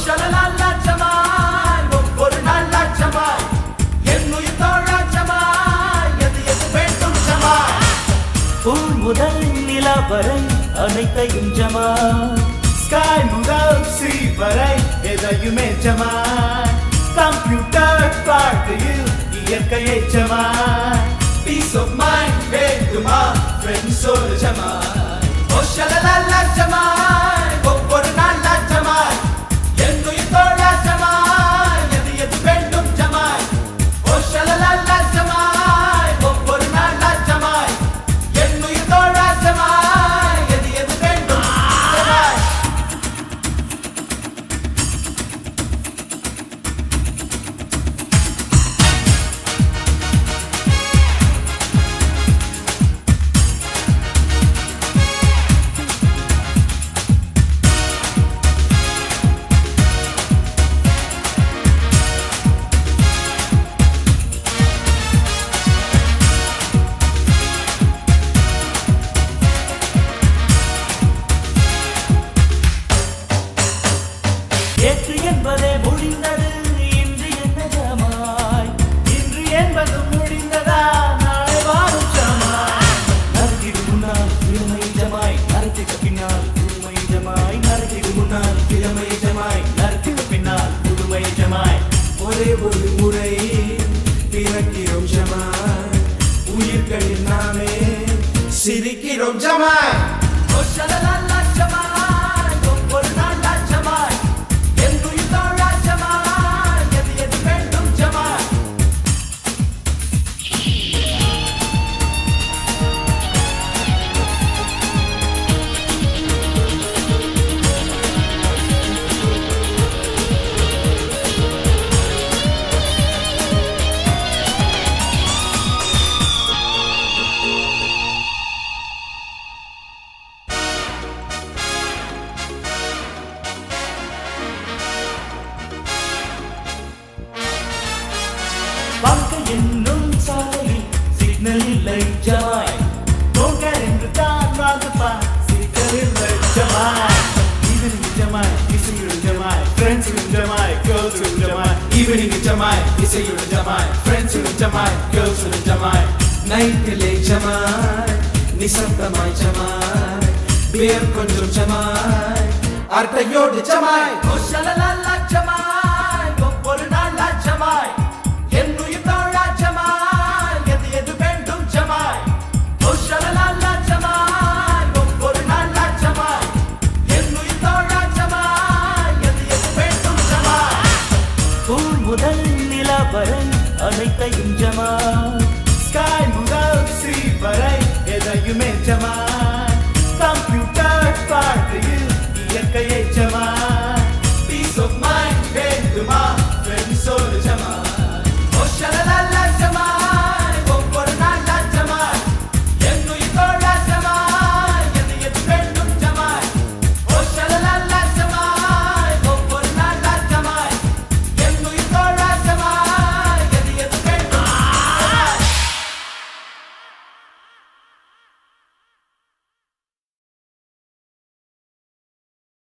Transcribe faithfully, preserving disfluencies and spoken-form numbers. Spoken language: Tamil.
ஷலலா ஜமாய் ஒவ்வொரு நாளா ஜமாய் என்னுயிர் தோழா ஜமாய் எது எது வேண்டும் ஜமாய் பூ முதல் நிலா வரை அனைத்தையும் ஜமாய் ஸ்காய் முதல் சி வரை எதையுமே ஜமாய் கம்ப்யூட்டர் பார்க்கையில் இயற்கையை ஜமாய் பீஸ் ஆஃப் மைண்ட் வேண்டுமா ஃப்ரெண்ட்ஸோடு ஜமாய் ஓ ஷலலா ஜமாய் ஒவ்வொரு நாளா ஜமாய் என்னுயிர் தோழா ஜமாய் எது எது வேண்டும் ஜமாய் ஓ ஷலலா ஜமாய் ஒவ்வொரு நாளா ஜமாய் என்னுயிர் தோழா ஜமாய் எது எது வேண்டும் ஜமாய் ஏற்று என்பதே முடிந்தது இன்று என்ன ஜமாய் இன்று என்பது முடிந்ததா நாளை வாரும் ஜமாய் நரத்திடு முன்னால் இளமை ஜமாய் நரத்திக்கு பின்னால் புதுமை ஜமாய் நரத்திடு முன்னால் இளமை ஜமாய் நரத்திக்கு பின்னால் புதுமை ஜமாய் ஒரே ஒரு முறை பிறக்கிறோம் ஜமாய் உயிர்களில் நாமே சிரிக்கிறோம் ஜமாய் ஓ ஷலலா ஜமாய் ஒவ்வொரு நாளா ஜமாய் என்னுயிர் தோழா ஜமாய் எது எது வேண்டும் ஜமாய் வாழ்க்கை என்னும் சாலையில் சிக்னல் இல்லை ஜமாய் போங்கர் என்று தான் வாழ்ந்துப்பா சிக்னல் இல்லை ஜமாய் ஈவினிங் ஜமாய் இசையுடன் ஜமாய் ஃப்ரெண்ட்ஸுடன் ஜமாய் கேர்ள்ஸுடன் ஜமாய் ஈவினிங் ஜமாய் இசையுடன் ஜமாய் ஃப்ரெண்ட்ஸுடன் ஜமாய் கேர்ள்ஸுடன் ஜமாய் நைட்டிலே ஜமாய் நிசப்தமாய் ஜமாய் பேர் கொஞ்சம் ஜமாய் அர்த்தையோடு ஜமாய் ஓ ஷலலா ஜமாய்